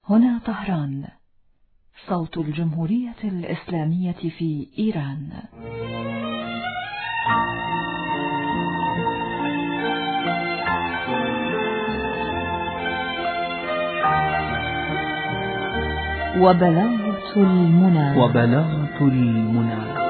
هنا طهران، صوت الجمهورية الإسلامية في إيران. وبلاغة المنى. وبلاغة المنى.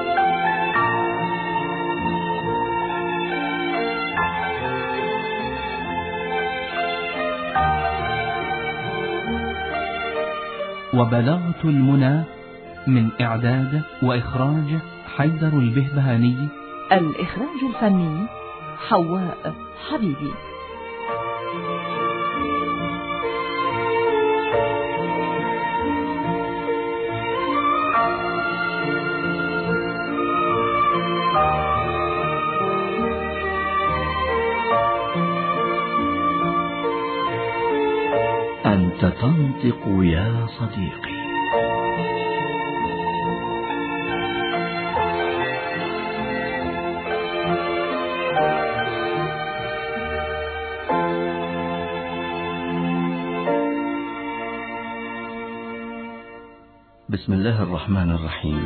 وبلاغة المنى من إعداد وإخراج حيدر البهبهاني. الإخراج الفني حواء حبيبي. أنت تنطق يا صديقي. بسم الله الرحمن الرحيم.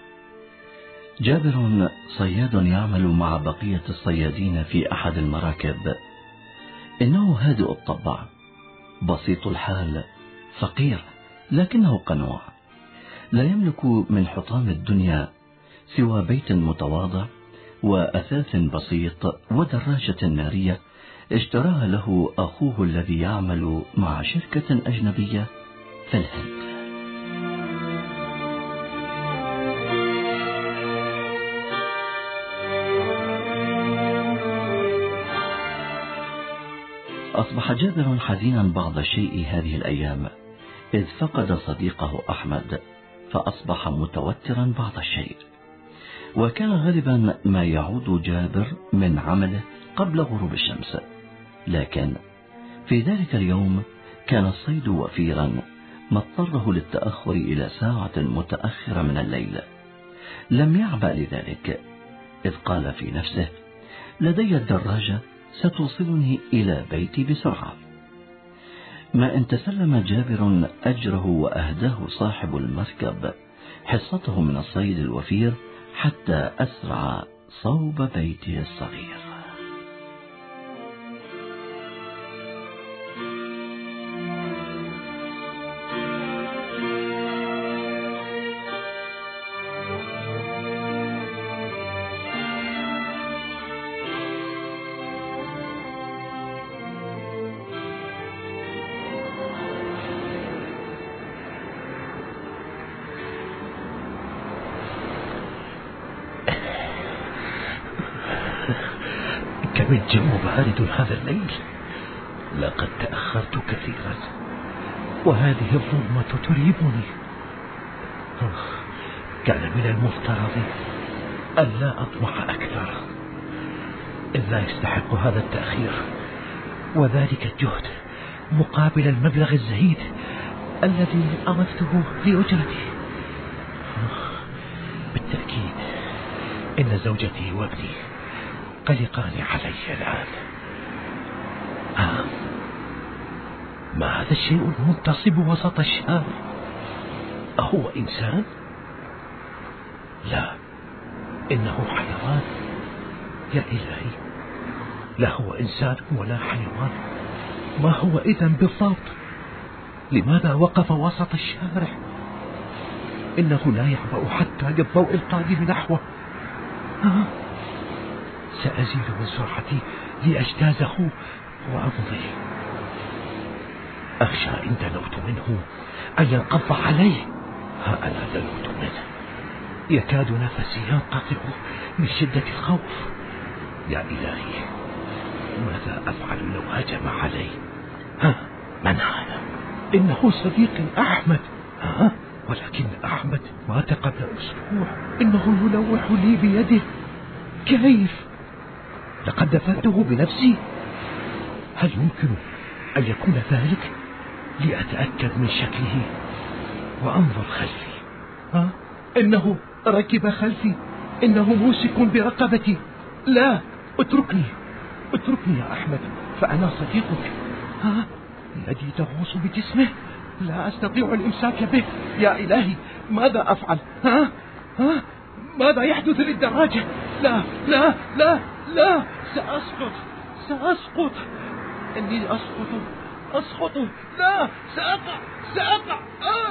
جابر صياد يعمل مع بقية الصيادين في أحد المراكب. إنه هادئ الطبع، بسيط الحال، فقير لكنه قنوع، لا يملك من حطام الدنيا سوى بيت متواضع وأثاث بسيط ودراجة نارية اشتراها له أخوه الذي يعمل مع شركة أجنبية في الهند. أصبح جابر حزينا بعض الشيء هذه الأيام، إذ فقد صديقه أحمد، فأصبح متوترا بعض الشيء. وكان غالبا ما يعود جابر من عمله قبل غروب الشمس، لكن في ذلك اليوم كان الصيد وفيرا، ما اضطره للتأخر إلى ساعة متأخرة من الليل. لم يعبأ لذلك، إذ قال في نفسه: لدي الدراجة ستوصلني إلى بيتي بسرعة. ما ان تسلم جابر أجره وأهداه صاحب المركب حصته من الصيد الوفير حتى أسرع صوب بيته الصغير. كم الجو بارد هذا الليل، لقد تأخرت كثيرا وهذه الظلمة تريبني. كان من المفترض ألا أطمح أكثر، إذ لا يستحق هذا التأخير وذلك الجهد مقابل المبلغ الزهيد الذي أضفته لأجرتي. بالتأكيد إن زوجتي وابني قلقان علي الآن. ما هذا الشيء المنتصب وسط الشارع؟ أهو إنسان؟ لا، إنه حيوان. يا إلهي، لا هو إنسان ولا حيوان. ما هو إذن بالضبط؟ لماذا وقف وسط الشارع؟ إنه لا يعبأ حتى للضوء القادم نحوه. سأزيد من سرعتي لأجتازه وأمضي. أخشى إن دنوت منه أن ينقض علي. ها أنا دنوت منه، يكاد نفسي ينقطع من شدة الخوف. يا إلهي، ماذا أفعل لو هجم علي؟ من هذا؟ إنه صديقي أحمد. ولكن أحمد مات قبل أسبوع. إنه يلوح لي بيده. كيف؟ لقد دفنته بنفسي. هل يمكن أن يكون ذلك؟ لأتأكد من شكله وأنظر خلفي. إنه ركب خلفي. إنه موسك برقبتي. لا، اتركني يا أحمد، فأنا صديقك. يدي تغوص بجسمه. لا أستطيع الإمساك به. يا إلهي، ماذا أفعل؟ ها؟ ماذا يحدث للدراجة؟ لا لا لا لا، سأسقط. إني أسقط. لا، سأقع.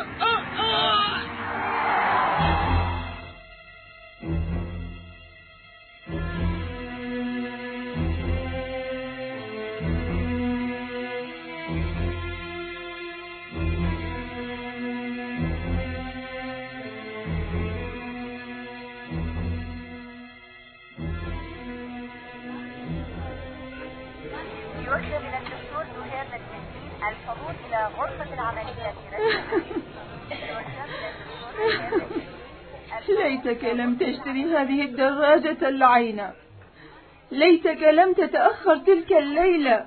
يرجى من الدكتور زهير نجم الحضور إلى غرفة العمليات. ليتك لم تشتري هذه الدراجة اللعينة، ليتك لم تتأخر تلك الليلة.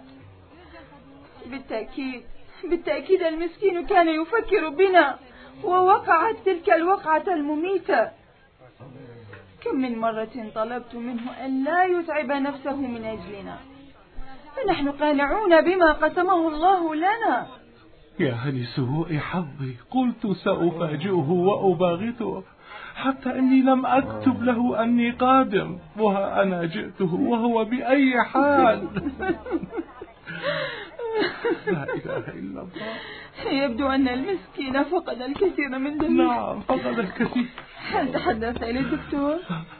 بالتأكيد المسكين كان يفكر بنا، ووقعت تلك الوقعة المميتة. كم من مرة طلبت منه أن لا يتعب نفسه من أجلنا، فنحن قانعون بما قسمه الله لنا. يا لسوء حظي، قلت سأفاجئه وأباغته، حتى أني لم أكتب له أني قادم، وها أنا جئته وهو بأي حال. لا إله إلا الله. يبدو أن المسكين فقد الكثير من دمه. نعم، فقد الكثير. هل تحدثت إلى الدكتور؟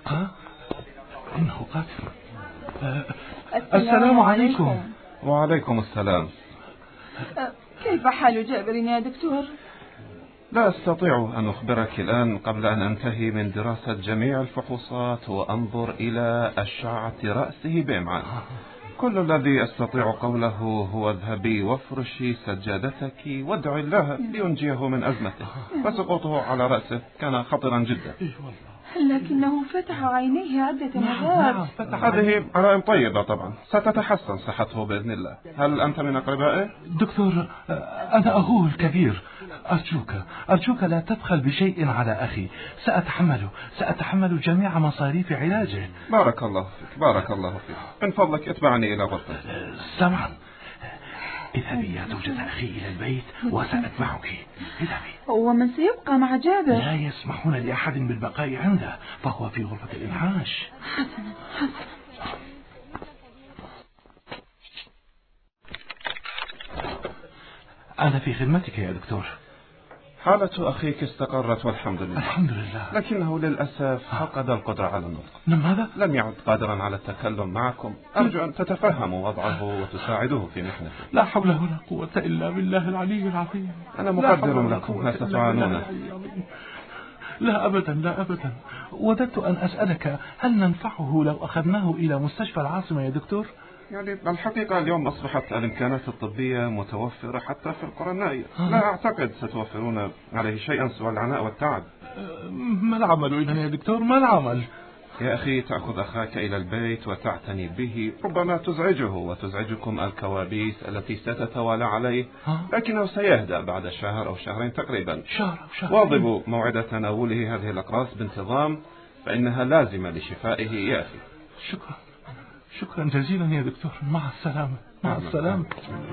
إنه قادم. السلام عليكم. وعليكم السلام. كيف حال جابر يا دكتور؟ لا أستطيع أن أخبرك الآن قبل أن أنتهي من دراسة جميع الفحوصات وأنظر إلى أشعة رأسه بإمعان. كل الذي أستطيع قوله هو اذهبي وافرشي سجادتك وادعي الله لينجيه من أزمته، فسقوطه على رأسه كان خطرا جدا. لكنه فتح عينيه عدة مرات. هذه علائم طيبة طبعا، ستتحسن صحته بإذن الله. هل أنت من أقربائه؟ دكتور، أنا أخوه الكبير، أرجوك لا تبخل بشيء على أخي. سأتحمل جميع مصاريف علاجه. بارك الله فيك. من فضلك اتبعني إلى غرفتي. سمعا، اذهبي يا زوجة أخي إلى البيت وسأتبعك. اذهبي. ومن سيبقى مع جابر؟ لا يسمحون لأحد بالبقاء عنده، فهو في غرفة الإنعاش. حسنا. أنا في خدمتك يا دكتور. حالة أخيك استقرت والحمد لله. الحمد لله. لكنه للأسف فقد القدرة على النطق. ماذا؟ لم يعد قادرا على التكلم معكم. أرجو أن تتفهموا وضعه وتساعدوه في محنته. لا حول ولا قوة إلا بالله العلي العظيم. أنا مقدر لكم ما ستعانونه. لا أبدا. وددت أن أسألك، هل ننفعه لو أخذناه إلى مستشفى العاصمة يا دكتور؟ يعني الحقيقة اليوم أصبحت الإمكانات الطبية متوفرة حتى في القرى النائية. لا أعتقد ستوفرون عليه شيئا سوى العناء والتعب. ما العمل إذن يا دكتور؟ ما العمل؟ يا أخي، تأخذ أخاك إلى البيت وتعتني به. ربما تزعجه وتزعجكم الكوابيس التي ستتوالى عليه، لكنه سيهدأ بعد شهر أو شهرين تقريبا. شهر. واظبوا موعد تناوله هذه الأقراص بانتظام، فإنها لازمة لشفائه يا أخي. شكرا جزيلا يا دكتور. مع السلامة.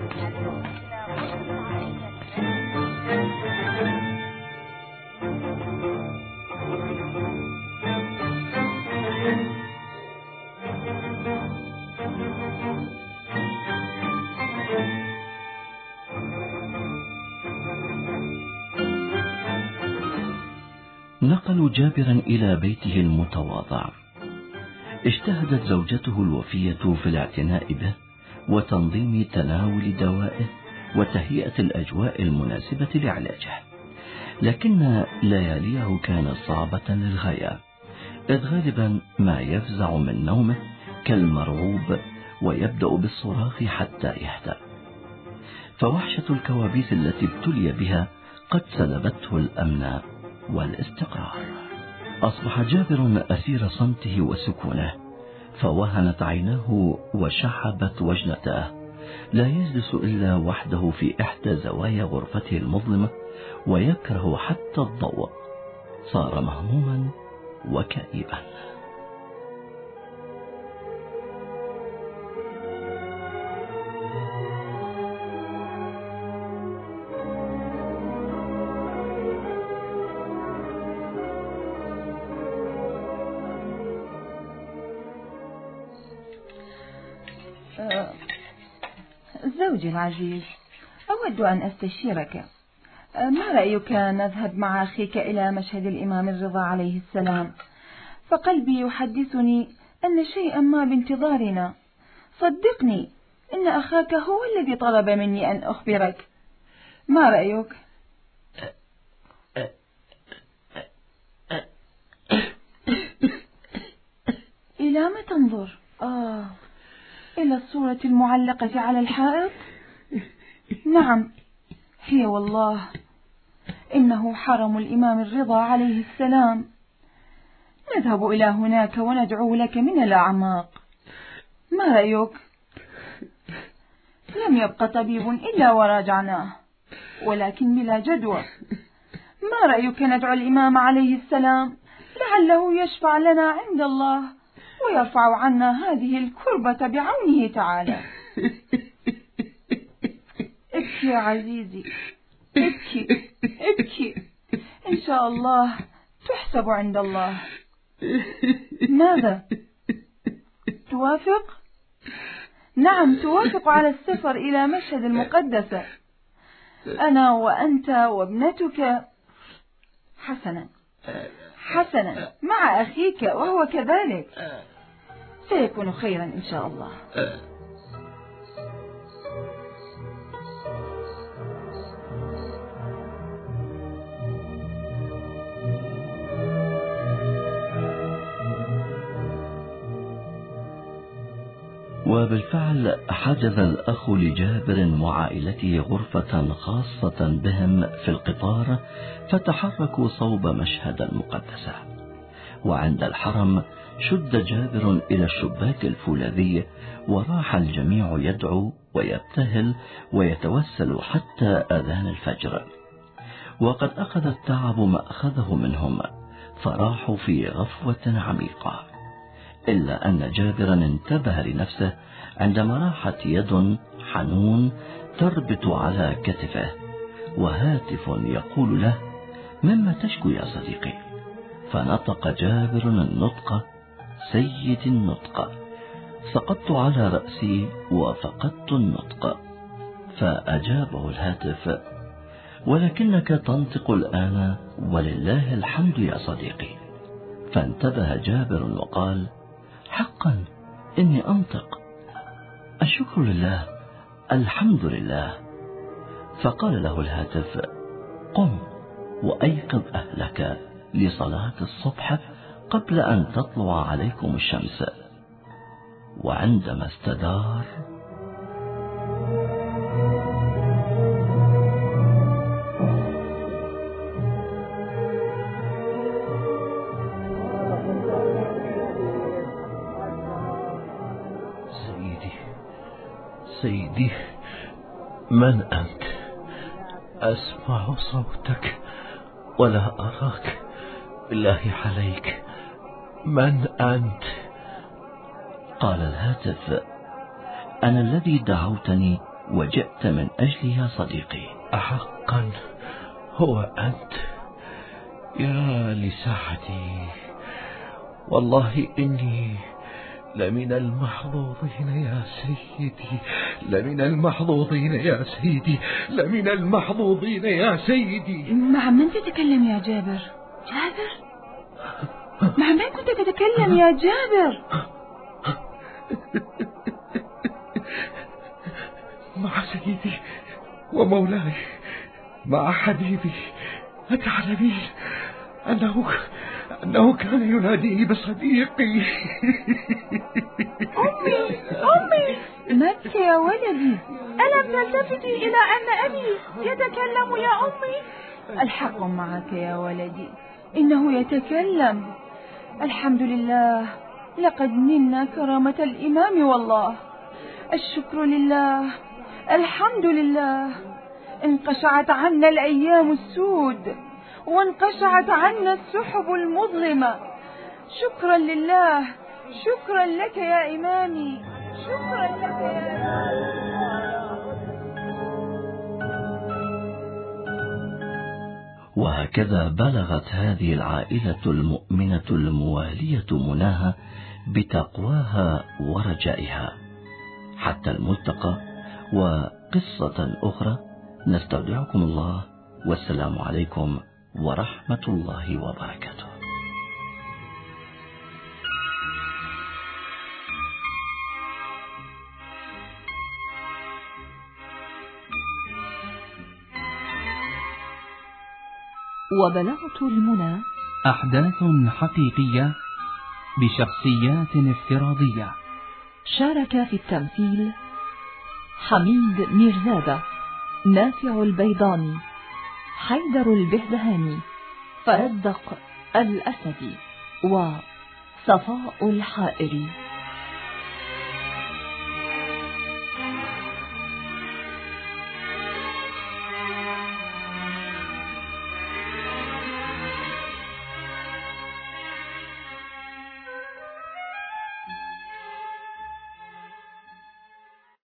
نقلوا جابرا إلى بيته المتواضع. اجتهدت زوجته الوفية في الاعتناء به وتنظيم تناول دوائه وتهيئة الأجواء المناسبة لعلاجه، لكن لياليه كانت صعبة للغاية، إذ غالبا ما يفزع من نومه كالمرعوب ويبدأ بالصراخ حتى يهدأ. فوحشة الكوابيس التي ابتلي بها قد سلبته الأمن والاستقرار. أصبح جابر أسير صمته وسكونه، فوهنت عيناه وشحبت وجنته، لا يجلس إلا وحده في إحدى زوايا غرفته المظلمة ويكره حتى الضوء. صار مهموما وكئيبا. زوجي العزيز، أود أن أستشيرك. ما رأيك نذهب مع أخيك إلى مشهد الإمام الرضا عليه السلام؟ فقلبي يحدثني أن شيئا ما بانتظارنا. صدقني إن أخاك هو الذي طلب مني أن أخبرك. ما رأيك؟ إلى ما تنظر؟ إلى الصورة المعلقة على الحائط؟ نعم، هي والله. إنه حرم الإمام الرضا عليه السلام. نذهب إلى هناك وندعو لك من الأعماق. ما رأيك؟ لم يبق طبيب إلا وراجعناه، ولكن بلا جدوى. ما رأيك ندعو الإمام عليه السلام لعله يشفع لنا عند الله ويرفع عنا هذه الكربة بعونه تعالى. ابكي يا عزيزي، ابكي ابكي، إن شاء الله تحسب عند الله. ماذا؟ توافق؟ نعم، توافق على السفر إلى مشهد المقدسة، أنا وأنت وابنتك. حسنا حسنا، مع أخيك وهو كذلك. سيكون خيرا إن شاء الله. وبالفعل حجز الأخ لجابر وعائلته غرفة خاصة بهم في القطار، فتحركوا صوب مشهد المقدسة. وعند الحرم شد جابر إلى الشباك الفولاذي، وراح الجميع يدعو ويبتهل ويتوسل حتى أذان الفجر. وقد أخذ التعب مأخذه منهم، فراحوا في غفوة عميقة، إلا أن جابرا انتبه لنفسه عندما راحت يد حنون تربط على كتفه، وهاتف يقول له: مما تشكو يا صديقي؟ فنطق جابر النطق: سيد النطق. سقطت على رأسي وفقدت النطق. فأجابه الهاتف: ولكنك تنطق الآن ولله الحمد يا صديقي. فانتبه جابر وقال: حقا إني أنطق، الشكر لله، الحمد لله. فقال له الهاتف: قم وأيقظ أهلك لصلاة الصبح قبل أن تطلع عليكم الشمس. وعندما استدار سيدي، من أنت؟ أسمع صوتك ولا أراك، بالله عليك من أنت؟ قال الهاتف: أنا الذي دعوتني وجئت من أجلي يا صديقي. أحقا هو أنت؟ يا لسعدي، والله إني لمن المحظوظين يا سيدي، لمن المحظوظين يا سيدي، لمن المحظوظين يا سيدي. مع من تتكلم يا جابر؟ جابر؟ مع من كنت تتكلم يا جابر؟ مع سيدي ومولاي، مع حبيبي. أتعلمين أنه كان يناديني بصديقي. أمي مالك يا ولدي؟ ألم تلتفتي إلى أن أبي يتكلم يا أمي؟ الحق معك يا ولدي، إنه يتكلم. الحمد لله، لقد نلنا كرامة الإمام والله. الشكر لله، الحمد لله. انقشعت عنا الأيام السود، وانقشعت عنا السحب المظلمة. شكرا لله، شكرا لك يا إمامي، شكرا لك يا إمامي. وهكذا بلغت هذه العائلة المؤمنة الموالية مناها بتقواها ورجائها حتى الملتقى، قصة أخرى. نستودعكم الله، والسلام عليكم ورحمة الله وبركاته. وبلغت المنى، أحداث حقيقية بشخصيات افتراضية. شارك في التمثيل حميد ميرزادة، نافع البيضاني، حيدر البهبهاني، فرزدق الأسدي، وصفاء الحائري.